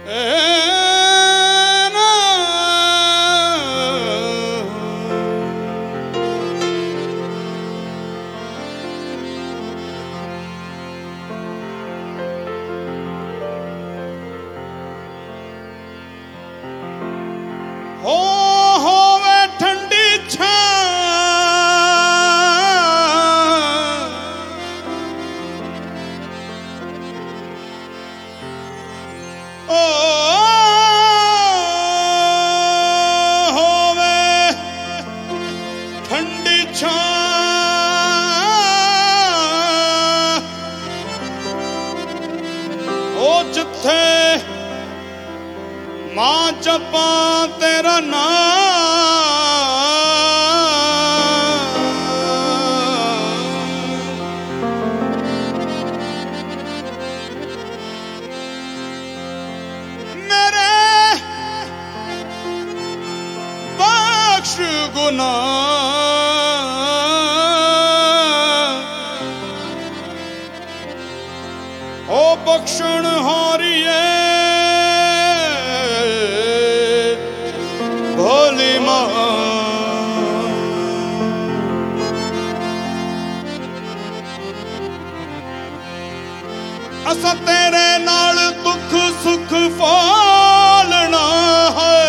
होवे ठंडी छां होवे ठंडी छां ओ जिथे मां जपा तेरा नाम मेरे बख्श गुनाह ओ बख्शण हारिए भोली मां असां तेरे नाल दुख सुख फालना है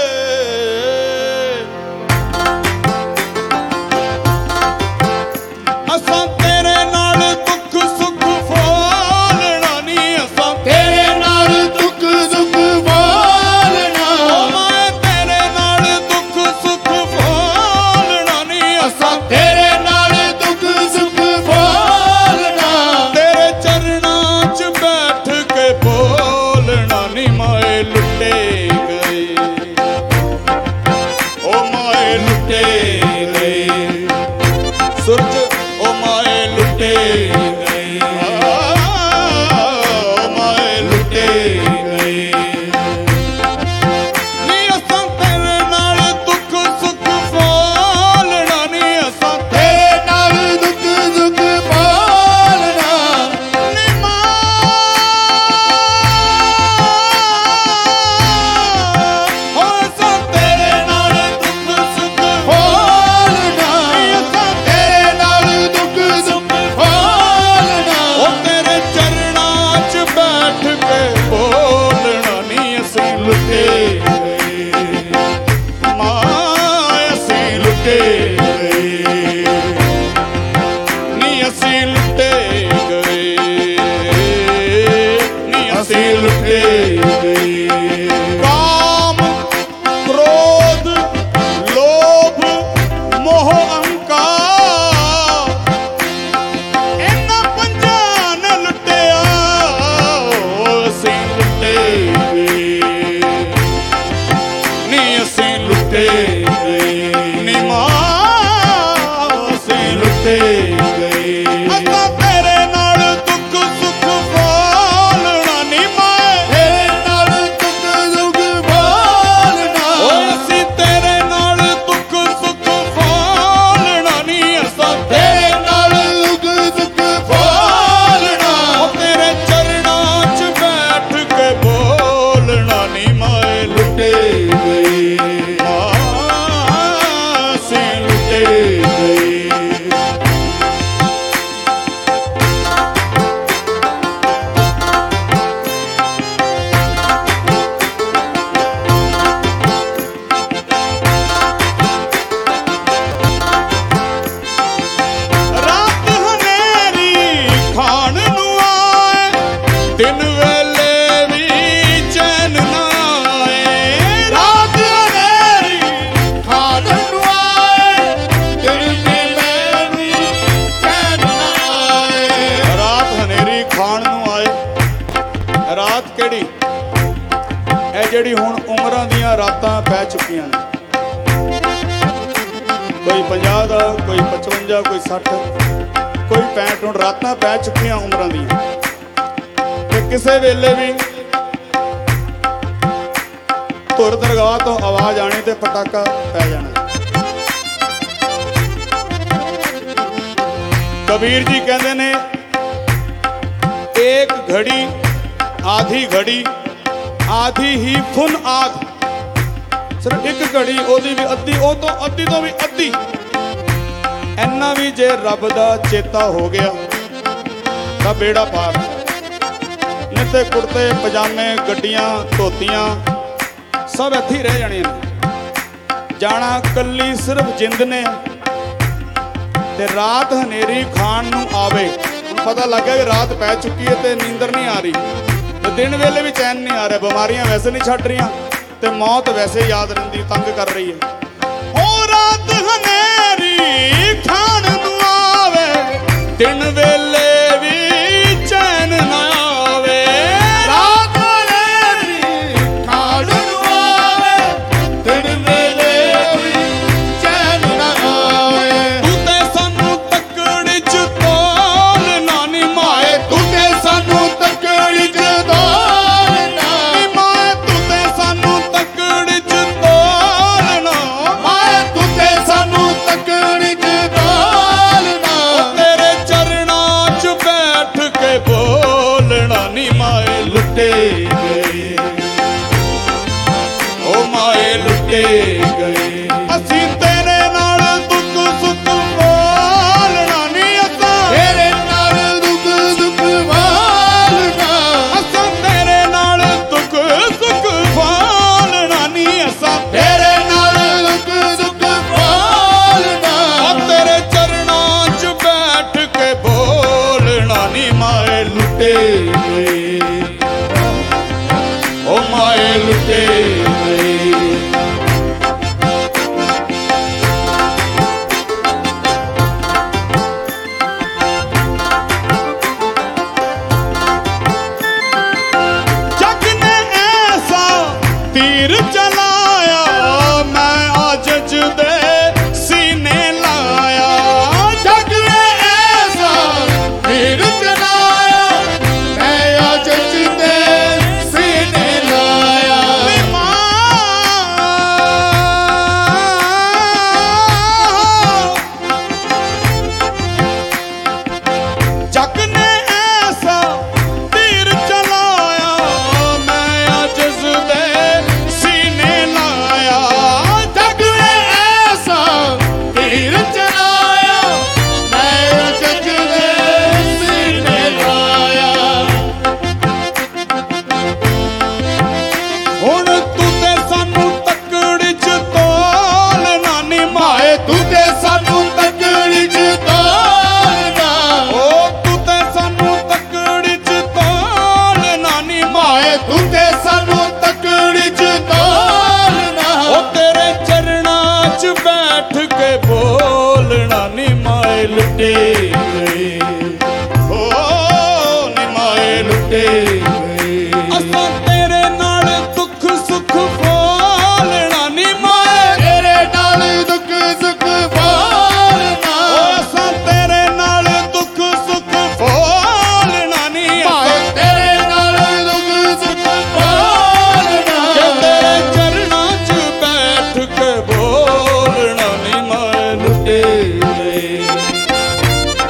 असां तेरे नाल दुख सुख फालना नी असां तेरे नाल दुख सुख फालना मैं तेरे नाल दुख सुख फालना नी असां तेरे नाल दुख सुख फालना तेरे चरणां च बैठ के बोलना नी माए लुटे गए ओ माए लुटे गए सुरज ओ माए लुटे गए ओ माए लुटे गए नी असां तेरे नाल दुख सुख फालना नी असां तेरे नाल दुख सुख फालना नी मां हो असां तेरे नाल दुख सुख फालना नी असां तेरे नाल दुख सुख फालना ओ तेरे चरणां च बैठ के बोलना नी असीं लुटे गए मां असीं लुटे गए नी असीं लुटे गए नी असीं लुटे गए काम क्रोध लोभ मोह अहंकार इन्हां पंजां ने लुटिया असीं लुटे गए नी असीं लुटे गए नी मां असीं लुटे गए असां तेरे नाल दुख सुख फालना नी माए तेरे नाल दुख सुख फालना ओ असीं तेरे नाल दुख सुख फालना नी असां तेरे नाल दुख सुख फालना ओ तेरे चरणां च बैठ के बोलना नी माए लुटे गए असीं लुटे गए रात हनेरी खाण नूं आए दिन वेले भी चैन ना आए रात हनेरी खाण नूं आए दिन वेले भी चैन ना आए रात हनेरी खाण नूं आए रात किहड़ी ਇਹ ਜਿਹੜੀ ਹੁਣ ਉਮਰਾਂ ਦੀਆਂ ਰਾਤਾਂ ਪੈ ਚੁੱਕੀਆਂ ਨੇ ਕੋਈ 50 ਦਾ ਕੋਈ 55 ਕੋਈ 60 ਕੋਈ 65 ਹੁਣ ਰਾਤਾਂ ਪੈ ਚੁੱਕੀਆਂ ਉਮਰਾਂ ਦੀਆਂ ਤੇ ਕਿਸੇ ਵੇਲੇ ਵੀ ਧੁਰ ਦਰਗਾਹ ਤੋਂ ਆਵਾਜ਼ ਆਣੀ ਤੇ ਪਟਾਕਾ ਪੈ ਜਾਣਾ कबीर जी कहते ने एक घड़ी आधी घड़ी आधी ही फुन आध, सिर्फ एक घड़ी ओदी भी अद्धी, ओ तो अद्धी तो भी अद्धी। इन्ना भी जे रब दा चेता हो गया तां बेड़ा पार। नहीं ते कुर्ते पजामे गड्डियां धोतियां सब इत्थे ही रह जाने ने। जाना कल्ली सिर्फ जिंद ने ते रात हनेरी खान नूं आवे। पता लग गया कि रात पै चुकी है ते नींदर नहीं आ रही, ते दिन वेले भी चैन नहीं आ रहा। बीमारियां वैसे नहीं छड्ड रही ते मौत वैसे याद रहिंदी, तंग कर रही है। ओ रात हनेरी खान नूं आवे, दिन वेले भी चैन ना आवे। रात हनेरी खान नूं आवे, दिन वेले भी चैन ना आवे। तू ते सानू तकड़ी च तोल नानी माए, तू ते सानू तकड़ी च तोल ना माए, तू ते सानू तकड़ी च तोल ना माए, तू ते सानू तकड़ी च तोल ना। तेरे चरणां च बैठ के बोलना नी माए लुटे गए, ओ माए लुटे गए। असीं तेरे नाल दुख सुख बोलना नी, असां तेरे नाल दुख सुख वालना, असां तेरे नाल दुख सुख बोलना नी, असां तेरे नाल दुख सुख वालना। तेरे चरणां च बैठ के बोलना नी माए लुटे गए, ओ माए लुटे गए। जग ने ऐसा तीर चलाया, मैं आजज दे सीने लाया। जग ने ऐसा तीर चलाया, मैं आजज दे सीने लाया। जग ने ऐसा तीर चलाया, मैं आजिज़ दे सीने लाया। जग ने ऐसा तीर चलाया, मैं आजज दे सीने लाया। हुण तू ते सानू तकड़ी च तोल नानी माए, तू ते सानू तकड़ी च तोलना, ओ तू ते सानू तकड़ी च तोल नानी माए। तू ते सानू तकड़ी च तोलना। ओ तेरे चरणां च बैठ के बोलना नी माए लुटे गए, ओ नी माए लुटे गए। असां तेरे नाल दुख सुख बोलना नी माए, तेरे नाल दुख सुख वालना, असां तेरे नाल दुख सुख बोलना नी। तेरे नाल दुख सुख वालना। तेरे चरणां च बैठ के बोलना नी माए लुटे गए।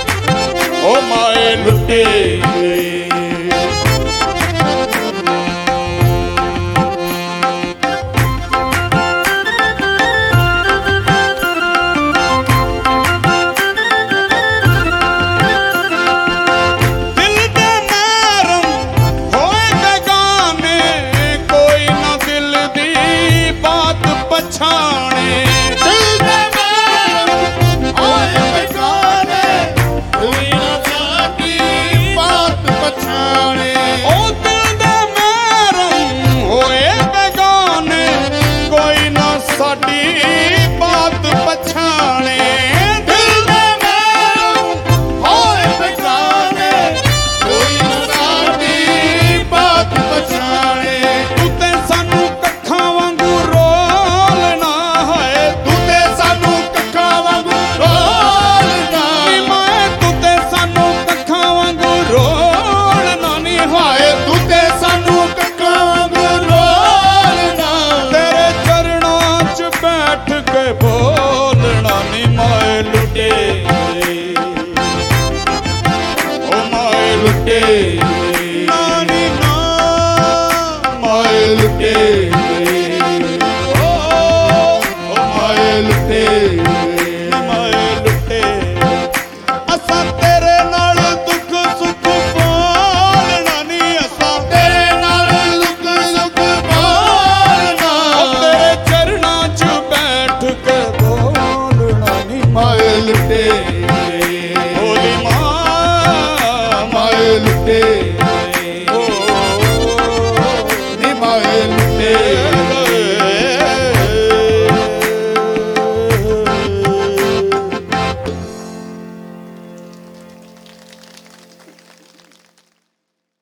ਮਾਏ ਲੁੱਟੇ ਗਏ ਬੋਲੀ ਮਾਂ ਮਾਏ ਲੁੱਟੇ